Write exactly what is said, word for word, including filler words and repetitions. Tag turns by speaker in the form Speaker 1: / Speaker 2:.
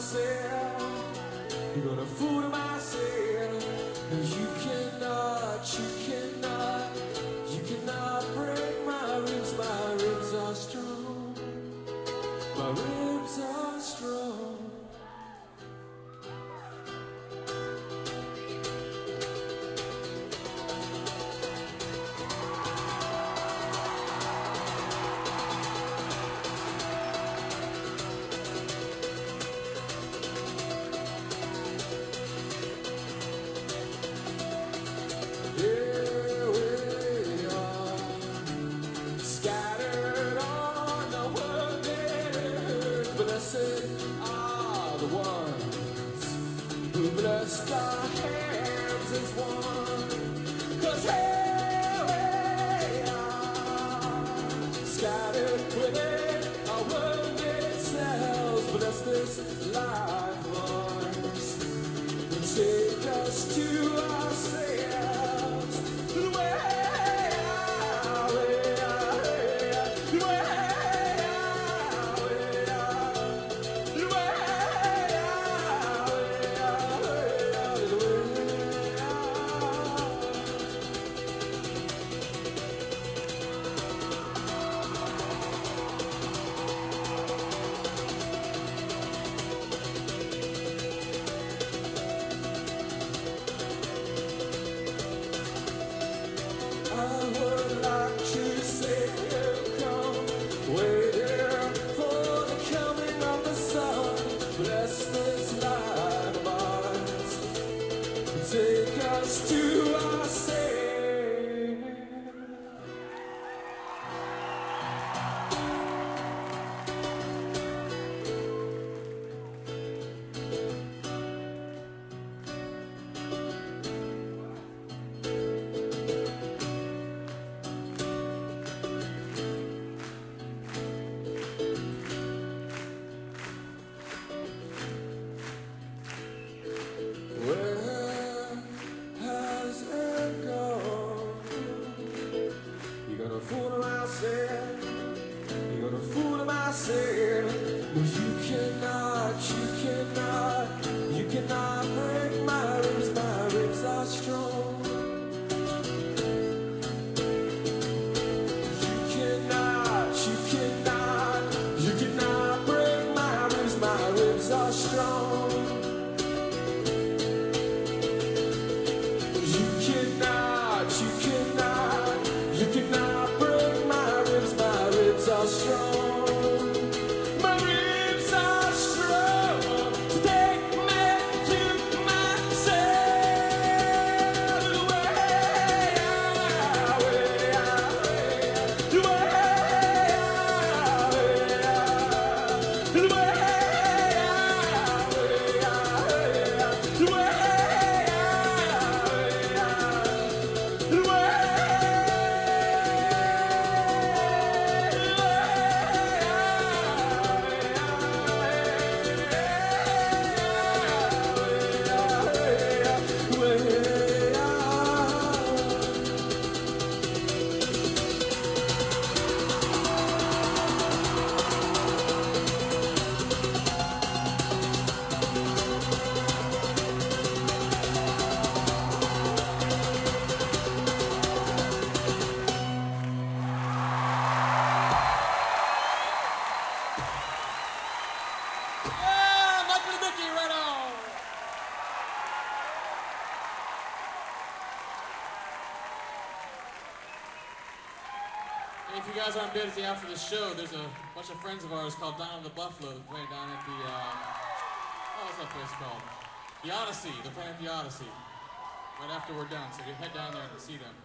Speaker 1: myself. You're gonna fool myself. You cannot, you cannot, you cannot break my ribs. My ribs are strong. My ribs are strong. Are the ones who blessed our hands as one. 'Cause here we are, scattered within our wounded selves. Bless this life, Lord, and take us to ourselves. The way out, way out, way out, the way out. Take us to ourselves. You're gonna fool myself. No, you cannot, you cannot, you cannot break my ribs. My ribs are strong. You cannot, you cannot, you cannot break my ribs. My ribs are strong. You cannot, you cannot, you cannot. My ribs are strong. My ribs are strong. To take me to myself. The way out, way out, way out. The way out, way out. The way out, way out, way out. The way out, way out. The way.
Speaker 2: If you guys aren't busy after the show, there's a bunch of friends of ours called Down the Buffalo playing down at the, uh, oh, what's that place called? The Odyssey. They're playing at the Odyssey right after we're done, so you head down there and see them.